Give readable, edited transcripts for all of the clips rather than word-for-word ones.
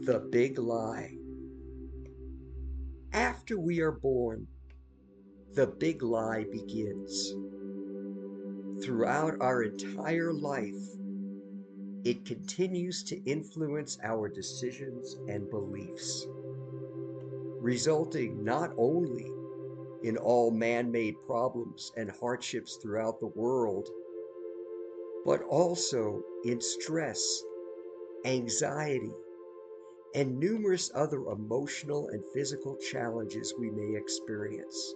The Big Lie. After we are born, the big lie begins. Throughout our entire life, it continues to influence our decisions and beliefs, resulting not only in all man-made problems and hardships throughout the world, but also in stress, anxiety, and numerous other emotional and physical challenges we may experience.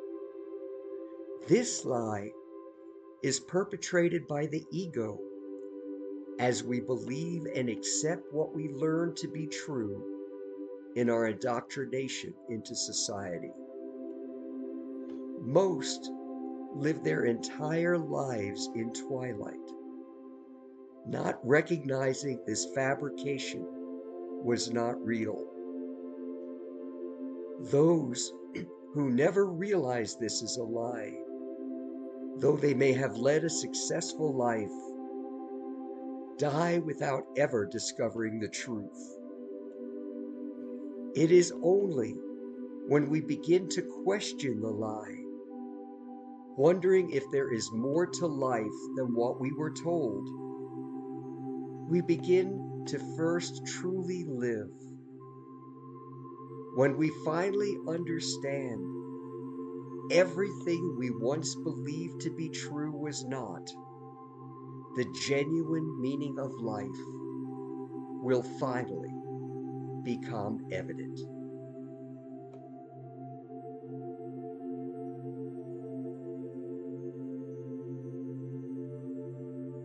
This lie is perpetrated by the ego as we believe and accept what we learn to be true in our indoctrination into society. Most live their entire lives in twilight, not recognizing this fabrication was not real. Those who never realize this is a lie, though they may have led a successful life, die without ever discovering the truth. It is only when we begin to question the lie, wondering if there is more to life than what we were told, we begin to first truly live. When we finally understand everything we once believed to be true was not, the genuine meaning of life will finally become evident.